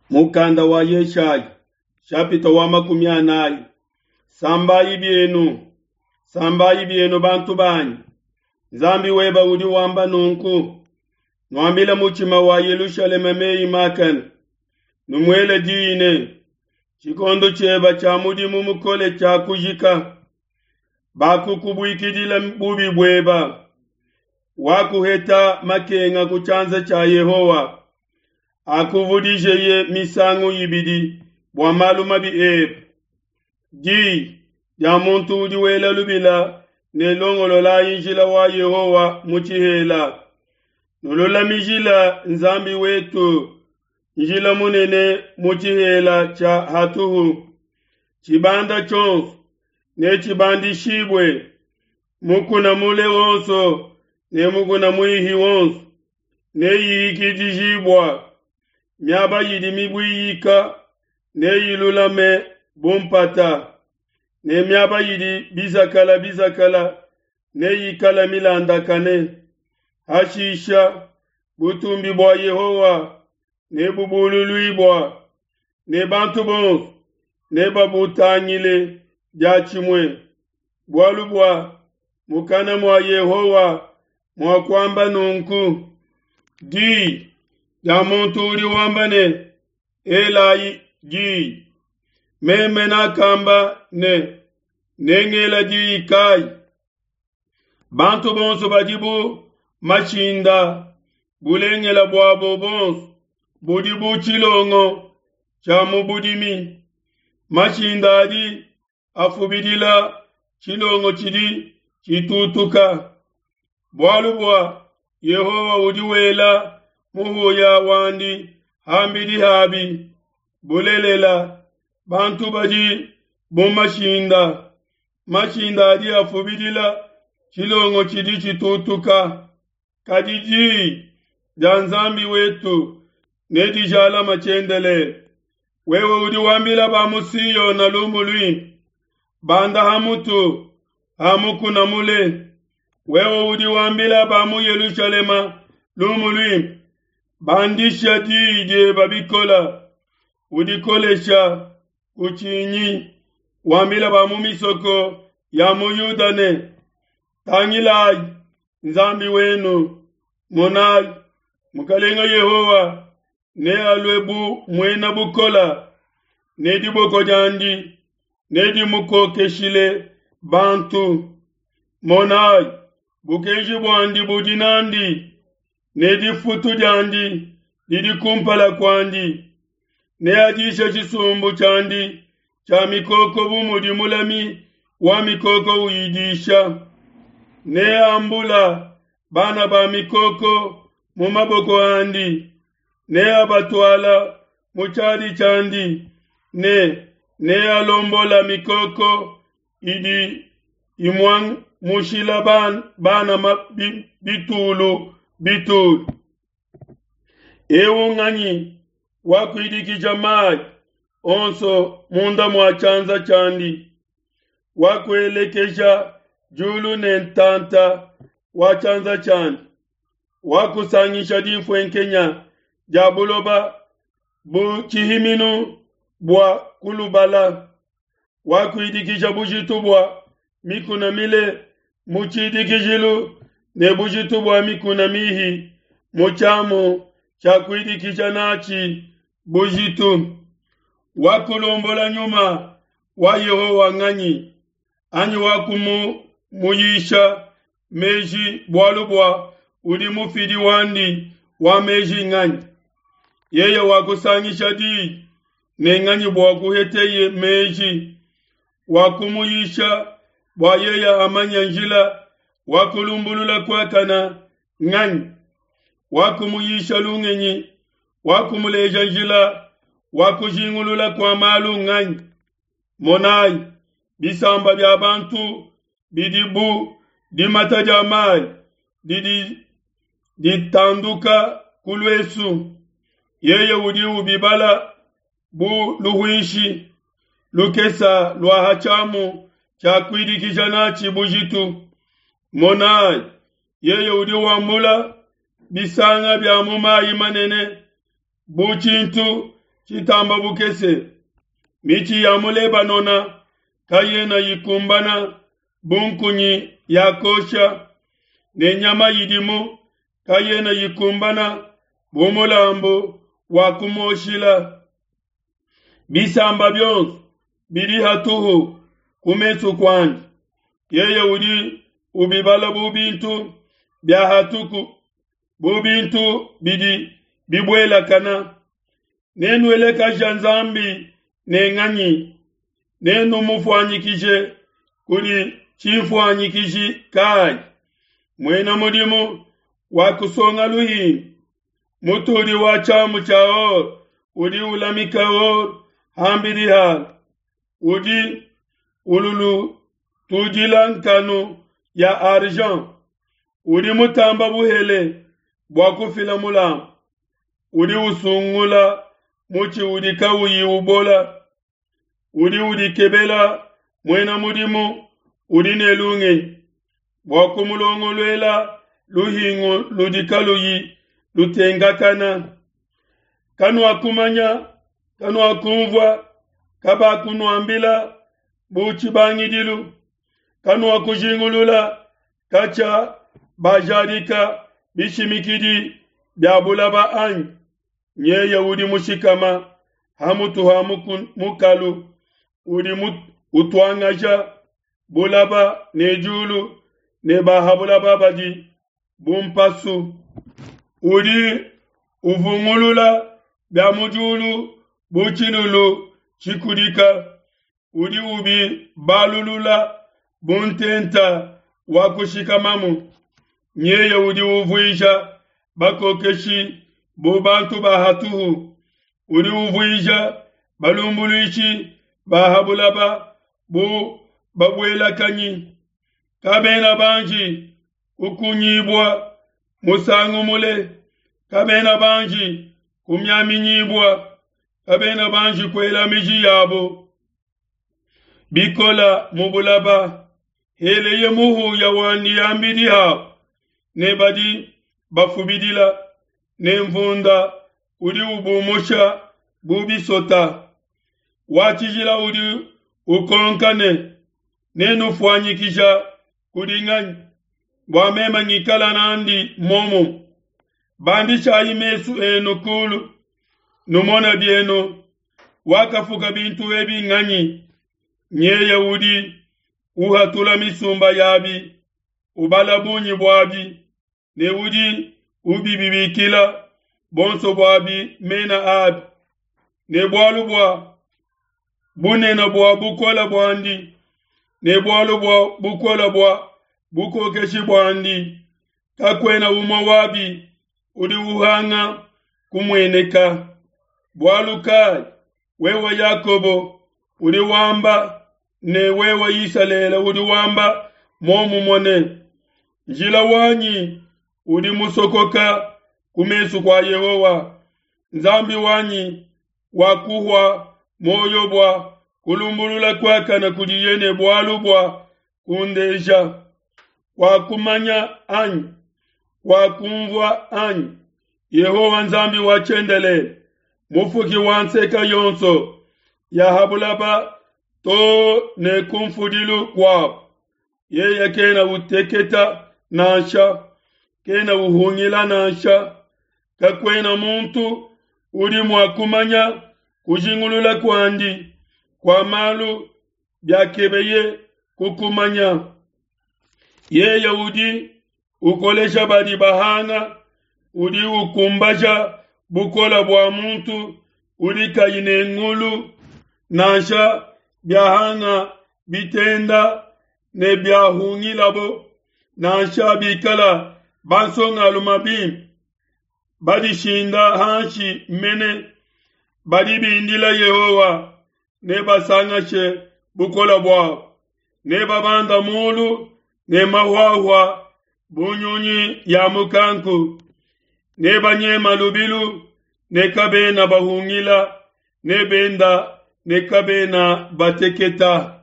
Mukanda wa Yeshaya, chapita wa 40. Sambayi bienu bantu banyi. Zambi weba udi wamba nunku. Nwambila muchima wa Yerusaleme mei makana. Numwele diine. Chikondo cheba cha mudi mumukole cha kujika. Baku kubuikidila bubi bweba. Wakuheta makenga kuchanza cha Yehowa. Akuvudije ye misangu yibidi. Bwamaluma bi ebe. Di. Ya muntu udiwela lubila. Nelongolo la injila wa Yehowa muchihela. Nolola mijila nzambi wetu. Njila munene muchihela cha hatuhu. Chibanda chonsu. Ne chibandi shibwe. Mukuna mule wonso. Ne mukuna muihi wonso. Ne yiki dijibwa. Myaba yidi mibuyika. Ne yilulame bumpata. Ne myaba yidi bizakala. Ne yikala milanda kane. Hashisha. Butumbi bwa Yehowa. Ne bubululu ibwa. Ne bantu bonsu. Ne babutanyile. Jachimwe. Bwalubwa. Mukana mwa Yehowa. Mwa kwamba nunku. Di. Ya muntu uri wambane. Elai. Di. Memena kamba ne. Nengela di kai. Bantu bonsu badibu. Machinda. Bulengela bwabo bonsu. Budibu chilongo. Chamu budimi. Machinda di. Afubidila. Chilongo chidi. Chitutuka. Bwalubwa. Yehowa udiwela. Muhuya wandi. Hambidi habi. Bulelela. Bantu badi. Bumashinda. Machinda di afubidila. Chilongo chidi chitutuka. Kadiji. Janzambi wetu. Nedijala machendele. Wewe udiwambila bamusiyo na lumului. Banda hamutu. Hamuku na mule. Wewe udiwambila bamu Yerusalema. Lumului. Bandisha dije babikola. Udikolesha. Kuchinyi. Wambila bamu misoko. Ya muyudane. Tangilai. Nzambi wenu. Monai. Mukalenga Yehowa. Ne alwebu mwena bukola. Ne di boko jandi. Ne di muko keshile. Bantu. Monai. Bukeji bwandi budinandi. Ne di futu jandi. Didi kumpala kwandi. Ne ajisha chisumbu chandi. Cha mikoko bumudi mulami. Wa mikoko uidisha. Ne ambula. Bana ba mikoko. Mumaboko andi. Ne abatwala. Muchadi chandi. Ne alombola mikoko. Idi. Imwang mushila bana bitulu. Ewu ngani. Wakuidiki jamai. Onso munda mwachanza chandi. Wakuelekesha julu nentanta. Wachanza chandi. Wakusanyisha difwe Kenya. Jabuloba. Bu chihiminu. Bwa kulubala. Wakuidikisha bujitu bwa. Mikuna mile. Muchidikijilu. Ne bujitu bwa mikuna mihi. Muchamu. Chakuidikisha nachi. Bujitu. Wakulombola nyuma. Wa Yehowa ngani. Anyi wakumuyisha. Meji bwalubwa. Udi mufidi wandi. Wa meji ngani. Yeye wakusanyisha di. Ne ngani bwakuheteye meji. Wakumuyisha. Bwa yeye amanya njila. Wakulumbulula kwa kana. Ngani. Wakumuyisha lungenyi. Wakumuleja njila. Wakujingulula kwa malu ngani. Monai. Bisamba bya bantu. Bidibu. Dimata jamai. Ditanduka kulwesu. Yeye udi ubibala. Bu luhuishi. Lukesa luahachamu. Chakuidikisha nachi bujitu. Monai. Yeye udi wamula. Bisanga bya mumayi manene. Buchintu. chitamba bukese michi ya mulebanona kayena yikumbana bunkunyi yakosha nenyama yidimu kayena yikumbana bumulambo wakumoshila bisamba byonso biri hatuhu kumesu kwanje yeye uri ubibala bubintu bya hatuku bubintu bidi bibwela kana nenu eleka janzambi nenganyi nenu mufwanyikije kuli chifwanyikiji kai mwena mudimu wakusonga luhi muturi wa chamu chao udi ulamikao hambiri hal udi ululu tujilankanu ya argent udi mutamba buhele bwakufila mulam udi usungula muchi udi kawuyi ubola udi kebela mwena mudimu udi nelunge bwakumulongolwela luhingo ludikaluyi lutengakana kanu akumanya kanu akumvwa kaba kunuambila buchi bangidilu kanu akujingulula kacha bajarika bishimikidi byabulaba anyi nye udi mushikama hamutu mukalu udi utwangaja bulaba nejulu ne bahabulaba baji bumpasu udi uvungulula byamujulu buchilulu chikudika udi ubi balulula buntenta wakushikamamu nyeye udi uvuisha bakokeshi bubantu bahatuhu udi uvuisha balumbuluichi bahabulaba babwela kanyi kabena banji ukunyibwa musangu mule kabena banji kumyaminyibwa kabena banji kwela miji yabo bikola mubulaba heleye muhu ya wani yambidi hao nebadi bafubidila nemvunda udi ubumusha bubisota wachijila udi ukonkane nenu fwanyikisha kudingani bwamema ngikala nandi momo bandisha imesu enukulu numona bieno wakafuka bintu ebi ngani nyeye udi uhatula misumba yabi ubalabunyi bwabi ne udi ubibibikila bonso bwabi mena abi ne bwalu bwa bunena bwa bukola bwandi ne bwalu bwa bukola bwa buko keshi bwandi kakwena umawabi udi uhanga kumweneka bwalu kai wewa Yakobo udi wamba ne wewa Isalela udi wamba momu mone njila wanyi udi musokoka kumesu kwa Yehowa nzambi wanyi wakuhwa moyo bwa kulumbulula kwaka na kudiyene bwalu bwa kundeja wakumanya anyi wakumvwa anyi Yehowa nzambi wachendele mufuki wanseka yonso yahabulaba to ne kumfudilu kwa yeye kena uteketa nasha kena uhungila nasha kakwena muntu udi mwakumanya kujingulula kwandi kwa malu byakebeye kukumanya yeye udi ukolesha badi bahanga udi ukumbaja bukola bwa muntu udi kayine ngulu nasha byahanga bitenda ne byahungilabo nasha bikala bansonga lumabim badi shinda hanshi mene badi bindila Yehowa ne basanga she bukola bwa ne babanda mulu ne mahwahwa bunyunyi ya mukanku ne banyema lubilu ne kabena bahungila ne benda ne kabena bateketa